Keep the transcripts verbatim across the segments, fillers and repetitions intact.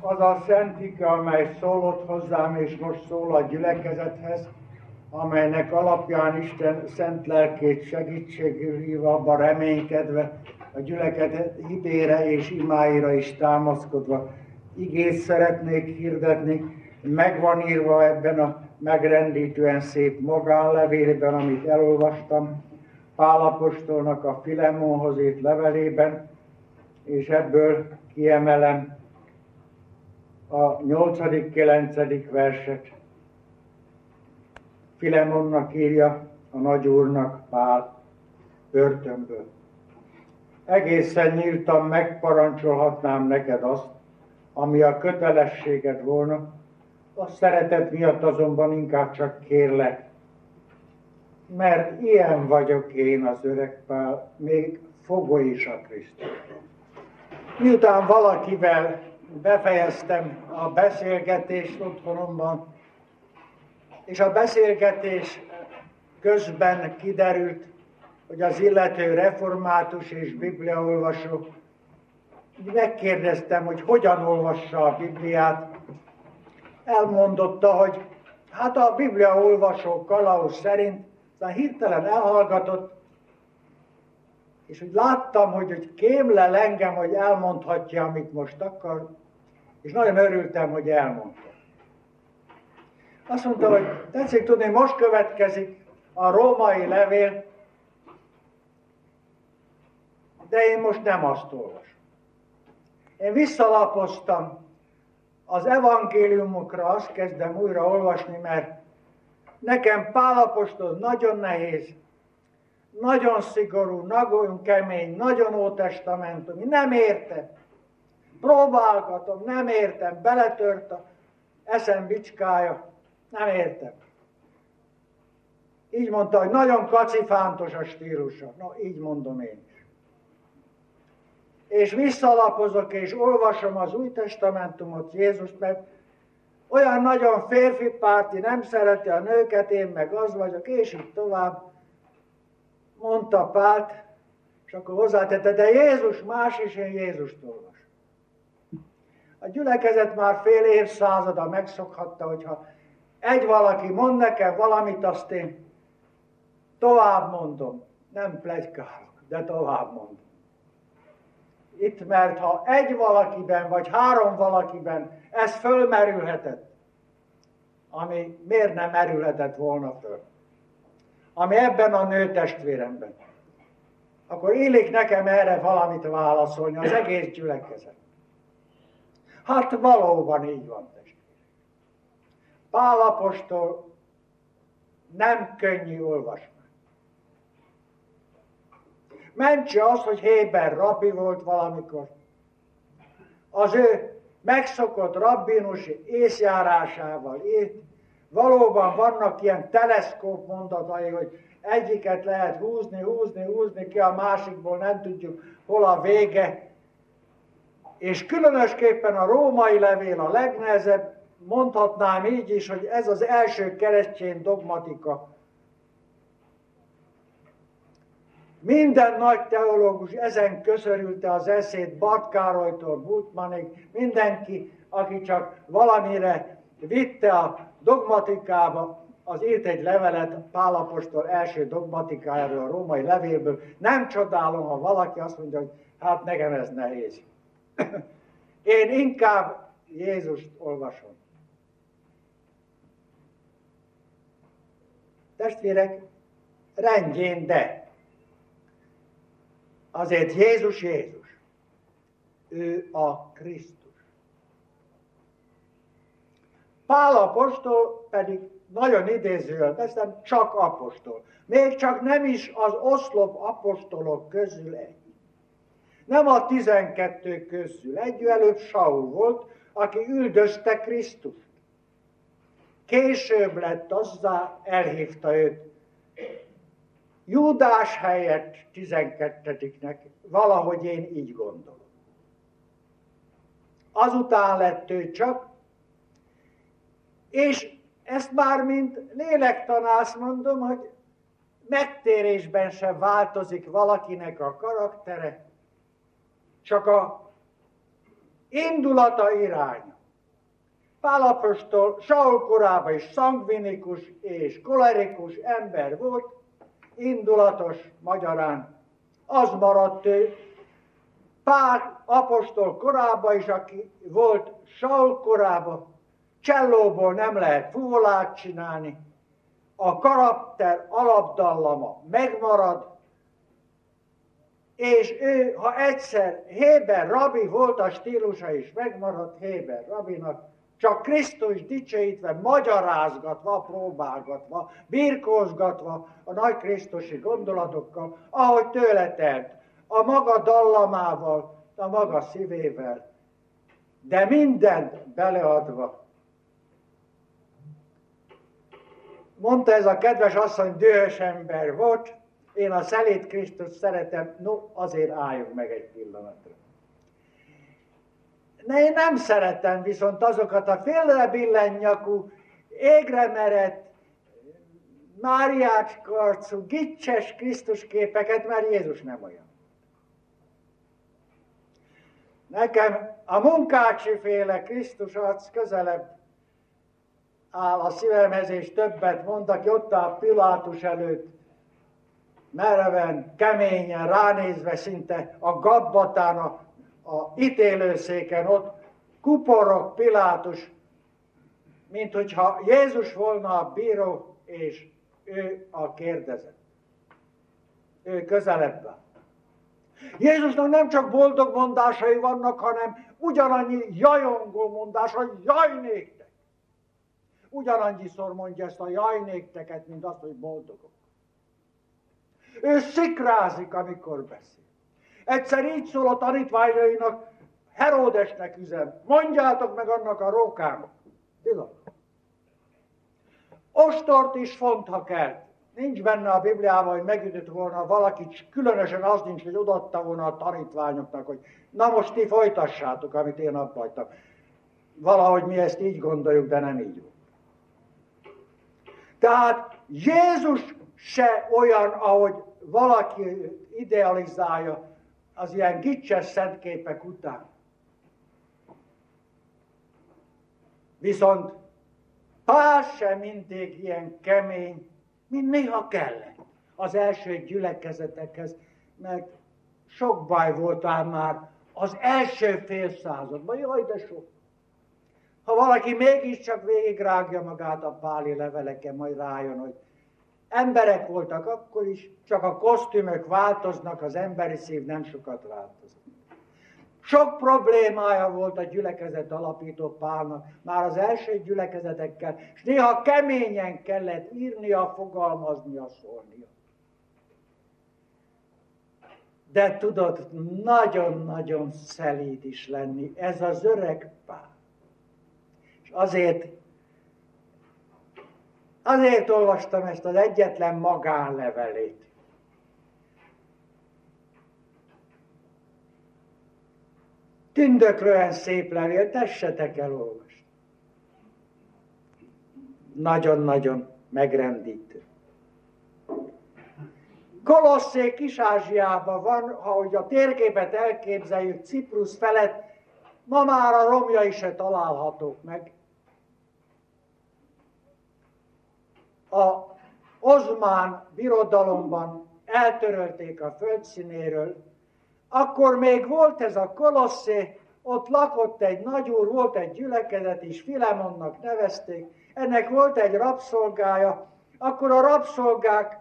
Az a szent ige, amely szólott hozzám, és most szól a gyülekezethez, amelynek alapján Isten szent lelkét segítségül hívva, abban reménykedve, a gyülekezet hitére és imáira is támaszkodva igét szeretnék hirdetni. Meg van írva ebben a megrendítően szép magánlevélben, amit elolvastam, Pál apostolnak a Filemonhoz írt levelében, és ebből kiemelem a nyolcadik-kilencedik verset. Filemonnak írja a nagyúrnak Pál börtönből. Egészen nyíltan megparancsolhatnám neked azt, ami a kötelességed volna, a szeretet miatt azonban inkább csak kérlek, mert ilyen vagyok én, az öreg Pál, még fogoly is a Krisztusról. Miután valakivel befejeztem a beszélgetést otthonomban, és a beszélgetés közben kiderült, hogy az illető református és bibliaolvasó, megkérdeztem, hogy hogyan olvassa a Bibliát. Elmondotta, hogy hát a bibliaolvasó kalauz szerint, aztán hirtelen elhallgatott, és úgy láttam, hogy, hogy kémlel engem, hogy elmondhatja, amit most akar, és nagyon örültem, hogy elmondta. Azt mondta, hogy tetszik tudni, most következik a római levél, de én most nem azt olvasom. Én visszalapoztam az evangéliumokra, azt kezdem újra olvasni, mert nekem Pál apostol nagyon nehéz, nagyon szigorú, nagyon kemény, nagyon ótestamentumi, nem értem. Próbálgatom, nem értem, beletört a eszem bicskája, nem értem. Így mondta, hogy nagyon kacifántos a stílusa. No, így mondom én is. És visszalapozok, és olvasom az Új Testamentumot, Jézus, mert olyan nagyon férfi párti, nem szereti a nőket, én meg az vagyok, és így tovább. Mondta Pált, és akkor hozzátette, de Jézus más, és én Jézust olvasom. A gyülekezet már fél évszázada megszokhatta, hogyha egy valaki mond nekem valamit, azt én tovább mondom. Nem pletykálok, de tovább mondom. Itt, mert ha egy valakiben, vagy három valakiben ez fölmerülhetett, ami miért nem merülhetett volna föl, ami ebben a nőtestvéremben, akkor illik nekem erre valamit válaszolni, az egész gyülekezet. Hát valóban így van, testvérek. Pál apostol nem könnyű olvasmány. Mentse az, hogy Héber rabbi volt valamikor. Az ő megszokott rabbinusi észjárásával írt. Valóban vannak ilyen teleszkóp mondatai, hogy egyiket lehet húzni, húzni, húzni ki, a másikból nem tudjuk, hol a vége. És különösképpen a római levél a legnehezebb, mondhatnám így is, hogy ez az első keresztény dogmatika. Minden nagy teológus ezen köszörülte az eszét, Bart Károlytól Bultmannig, mindenki, aki csak valamire vitte a dogmatikába, az írt egy levelet Pál apostol első dogmatikájáról, a római levélből. Nem csodálom, ha valaki azt mondja, hogy hát nekem ez nehéz. Én inkább Jézust olvasom. Testvérek, rendjén, de azért Jézus Jézus. Ő a Krisztus. Pál apostol pedig nagyon idézően teszem, csak apostol. Még csak nem is az oszlop apostolok közül egy. Nem a tizenkettő közül. Egy előbb Saul volt, aki üldözte Krisztust. Később lett azzá, elhívta őt. Júdás helyett tizenkettediknek, valahogy én így gondolom. Azután lett ő csak, és ezt már mint lélektanász mondom, hogy megtérésben sem változik valakinek a karaktere, csak a indulata iránya. Pál apostol Saul korában is szangvinikus és kolerikus ember volt, indulatos, magyarán az maradt ő. Pál apostol korában is, aki volt Saul korában, csellóból nem lehet fuvolát csinálni, a karakter alapdallama megmarad, és ő, ha egyszer Héber rabi volt, a stílusa is megmaradt Héber rabinak, csak Krisztus dicsőítve, magyarázgatva, próbálgatva, birkózgatva a nagy krisztusi gondolatokkal, ahogy tőle telt, a maga dallamával, a maga szívével, de mindent beleadva. Mondta ez a kedves asszony, dühös ember volt, én a szelíd Krisztus szeretem, no, azért álljunk meg egy pillanatra. Ne, én nem szeretem viszont azokat a félrebillennyakú, égre merett, máriácskarcú, gicses Krisztus képeket, mert Jézus nem olyan. Nekem a Munkácsi féle Krisztus arc közelebb áll a szívemhez, és többet mond, aki ott áll Pilátus előtt, mereven, keményen, ránézve szinte a gabbatán, a, a ítélőszéken ott kuporog Pilátus, mint hogyha Jézus volna a bíró, és ő a kérdezett. Ő közelebb áll. Jézusnak nem csak boldog mondásai vannak, hanem ugyanannyi jajongó mondása, jaj néktek. Ugyanannyiszor mondja ezt a jaj nékteket, mint azt, hogy boldogok. Ő szikrázik, amikor beszél. Egyszer így szól a tanítványainak, Heródesnek üzen, mondjátok meg annak a rókának. Bizony. Ostort is fontha kelt. Nincs benne a Bibliában, hogy megütött volna valakit, különösen az nincs, hogy odaadta volna a tanítványoknak, hogy na most ti folytassátok, amit én abba hagytam. Valahogy mi ezt így gondoljuk, de nem így van. Tehát Jézus se olyan, ahogy valaki idealizálja az ilyen gicses szentképek után. Viszont Pál sem mindig ilyen kemény, mint néha kellett az első gyülekezetekhez, mert sok baj volt ám már az első fél században. Jaj, de sok. Ha valaki mégiscsak végigrágja magát a páli leveleken, majd rájön, hogy emberek voltak akkor is, csak a kosztümök változnak, az emberi szív nem sokat változott. Sok problémája volt a gyülekezet alapító Pálnak, már az első gyülekezetekkel, és néha keményen kellett írnia, fogalmaznia, szólnia. De tudod, nagyon-nagyon szelíd is lenni, ez az öreg Pál. És azért, azért olvastam ezt az egyetlen magánlevelét. Tündöklően szép levél, tessetek el olvasni. Nagyon-nagyon megrendítő. Kolosszé Kis-Ázsiában van, ahogy a térképet elképzeljük, Ciprusz felett, ma már a romjai se találhatók meg. A Ozmán birodalomban eltörölték a földszínéről, akkor még volt ez a Kolosszé, ott lakott egy nagyúr, volt egy gyülekezet is, Filemonnak nevezték, ennek volt egy rabszolgája, akkor a rabszolgák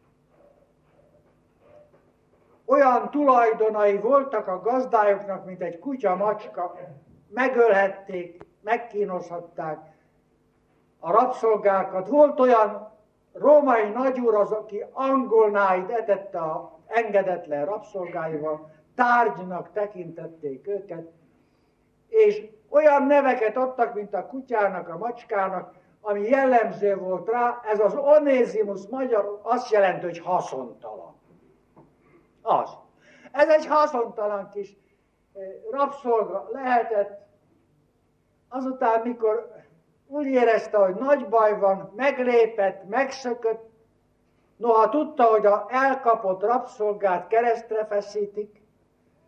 olyan tulajdonai voltak a gazdájuknak, mint egy kutya, macska, megölhették, megkínozhatták a rabszolgákat. Volt olyan római nagyúr, az, aki angolnáit etette a engedetlen rabszolgáival, tárgynak tekintették őket, és olyan neveket adtak, mint a kutyának, a macskának, ami jellemző volt rá, ez az Onézimus magyar azt jelenti, hogy haszontalan. Az. Ez egy haszontalan kis rabszolga lehetett, azután, mikor úgy érezte, hogy nagy baj van, meglépett, megszökött, noha tudta, hogy a elkapott rabszolgát keresztre feszítik,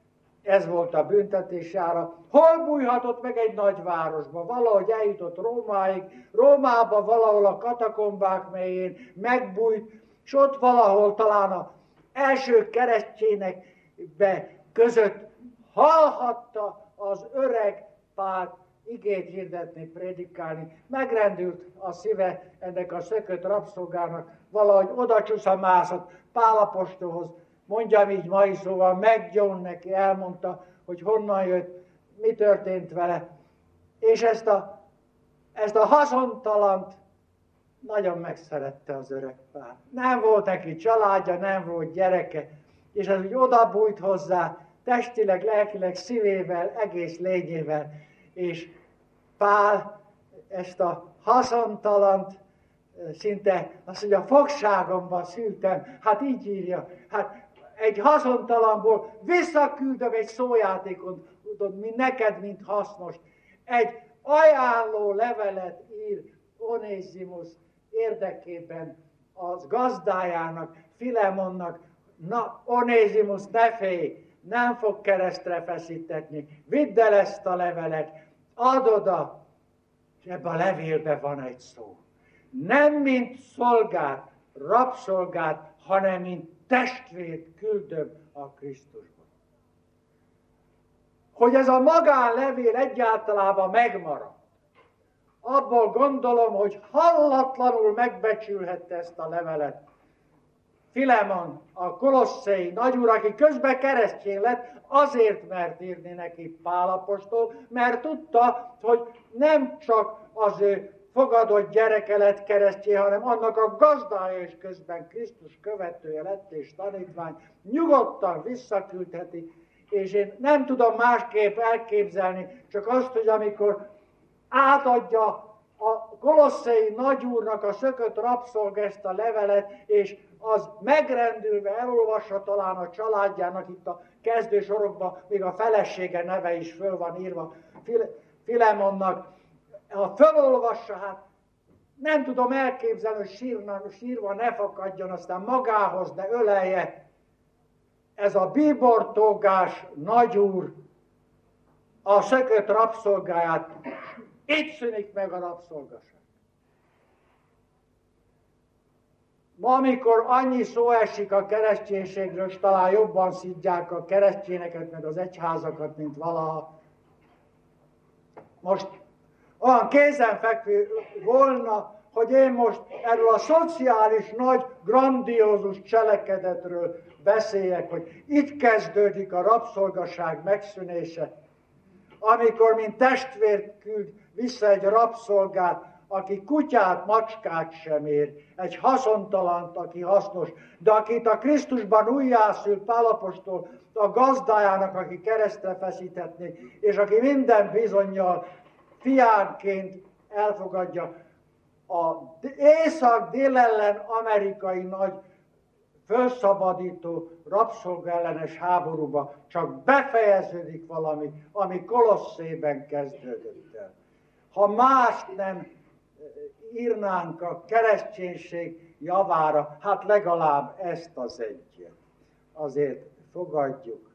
ez volt a büntetésára. Hol bújhatott meg egy nagyvárosba? Valahogy eljutott Rómáig, Rómába valahol a katakombák mélyén megbújt, és ott valahol talán az első keresztjének be között hallhatta az öreg Pál igét hirdetni, prédikálni. Megrendült a szíve ennek a szökött rabszolgának, valahogy oda csuszamászott Pál apostolhoz, mondjam így mai szóval, meggyón neki, elmondta, hogy honnan jött, mi történt vele. És ezt a, ezt a haszontalant nagyon megszerette az öreg Pál. Nem volt neki családja, nem volt gyereke, és ez úgy odabújt hozzá, testileg, lelkileg, szívével, egész lényével, és Pál ezt a haszontalant szinte azt mondja, fogságomban szültem, hát így írja, hát egy haszontalanból visszaküldöm egy szójátékot, tudod, mi neked, mint hasznos. Egy ajánló levelet ír Onézimusz érdekében az gazdájának, Filemonnak. Na, Onézimusz, ne félj, nem fog keresztre feszítetni, vidd el ezt a levelet, add oda, és ebben a levélben van egy szó. Nem mint szolgát, rabszolgát, hanem mint testvért küldöm a Krisztusban. Hogy ez a magánlevél egyáltalában megmarad, abból gondolom, hogy hallatlanul megbecsülhette ezt a levelet Filemon, a kolosszei nagyúr, aki közben keresztjén lett, azért mert írni neki Pál apostol, mert tudta, hogy nem csak az ő fogadott gyereke lett keresztjén, hanem annak a gazdája is közben Krisztus követője lett és tanítvány, nyugodtan visszaküldheti, és én nem tudom másképp elképzelni, csak azt, hogy amikor átadja a kolosszei nagyúrnak, a szökött rabszolga ezt a levelet, és az megrendülve elolvassa talán a családjának, itt a kezdősorokban, még a felesége neve is föl van írva, Filemonnak, ha fölolvassa, hát nem tudom elképzelni, hogy sírna, sírva ne fakadjon, aztán magához ne ölelje. Ez a bíbortógás nagyúr a szökött rabszolgáját, itt szűnik meg a rabszolgaság. Ma, amikor annyi szó esik a kereszténységről, és talán jobban szidják a keresztényeket, meg az egyházakat, mint valaha, most olyan kézenfekvő volna, hogy én most erről a szociális nagy, grandiózus cselekedetről beszéljek, hogy itt kezdődik a rabszolgaság megszűnése, amikor mint testvért küld vissza egy rabszolgát, aki kutyát, macskát sem ér, egy haszontalant, aki hasznos, de akit a Krisztusban újjászült Pál apostol a gazdájának, aki keresztre feszíthetné, és aki minden bizonnyal fiánként elfogadja a észak-dél ellen amerikai nagy felszabadító rabszolgaellenes háborúba, csak befejeződik valami, ami Kolosszében kezdődött el. Ha más nem írnánk a kereszténység javára, hát legalább ezt az egyet. Azért fogadjuk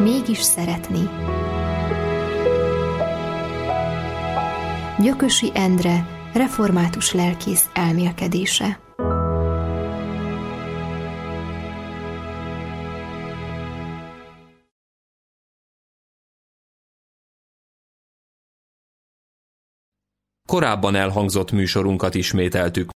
Mégis szeretni. Gyökösi Endre, református lelkész elmélkedése. Korábban elhangzott műsorunkat ismételtük